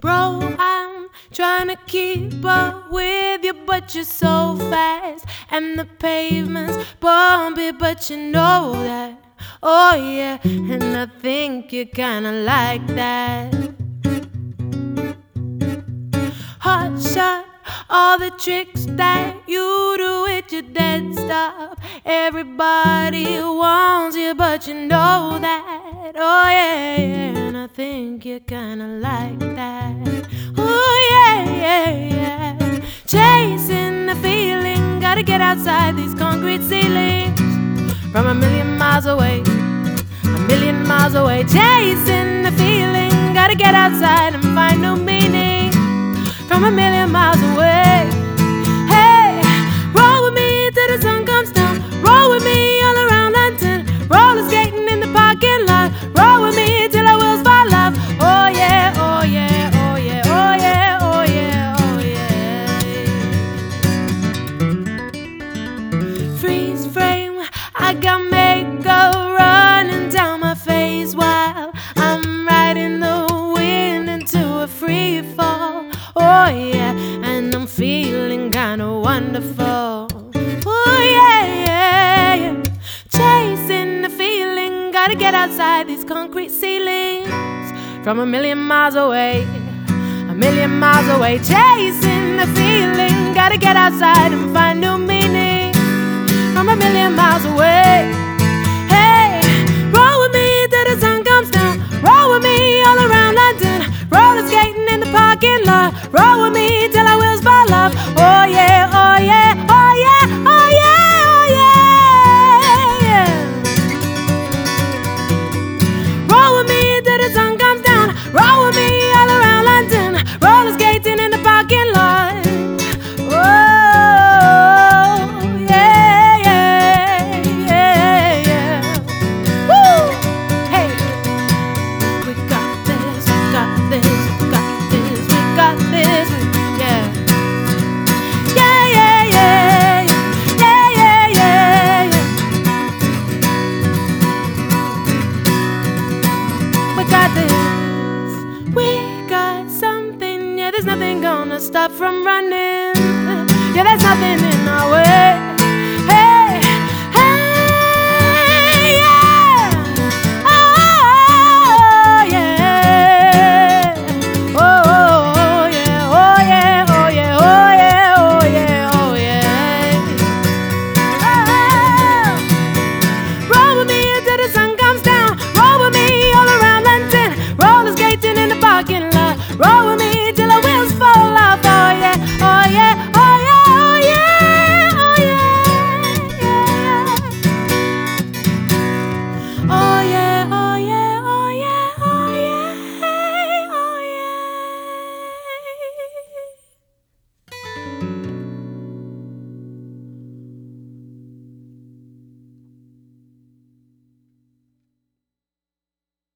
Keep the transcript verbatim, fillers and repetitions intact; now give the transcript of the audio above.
Bro, I'm trying to keep up with you, but you're so fast, and the pavement's bumpy, but you know that. Oh yeah, and I think you kinda like that. Hot shot, all the tricks that you do with your dead stop. Everybody wants you, but you know that. Oh yeah, yeah, and I think you kinda like that. Oh yeah, yeah, yeah. Chasing the feeling, gotta get outside these concrete ceilings. From a million miles away, a million miles away. Chasing the feeling, gotta get outside and find new meaning. From a million miles away. Hey, roll with me till the sun comes down. Roll with me all around London. Roller skating in the parking lot. Roll with me till our wheels fall off. Oh yeah, oh yeah, oh yeah, oh yeah, oh yeah, oh yeah. Freeze frame, I got makeup running down my face while I'm riding the wind into a free fall. Oh yeah, and I'm feeling kinda wonderful. Oh yeah, yeah, yeah. Chasing the feeling, gotta get outside these concrete ceilings. From a million miles away, a million miles away. Chasing the feeling, gotta get outside and find new meaning. From a million miles away. Hey, roll with me till the sun comes down. Roll with me all around London. Roller skating in the parking lot. Roll with me till our wheels fall off. Oh yeah, oh yeah, oh yeah, oh yeah, oh yeah, yeah. Roll with me till the sun comes down. Roll with me all around London. Roller skating in the parking lot. Oh yeah, yeah, yeah, yeah. Woo! Hey, we got this, we got this, we got this, we got this, yeah. Yeah, yeah, yeah, yeah, yeah, yeah, yeah. We got this, we got something, yeah, there's nothing gonna stop from running. Yeah, there's nothing in our way.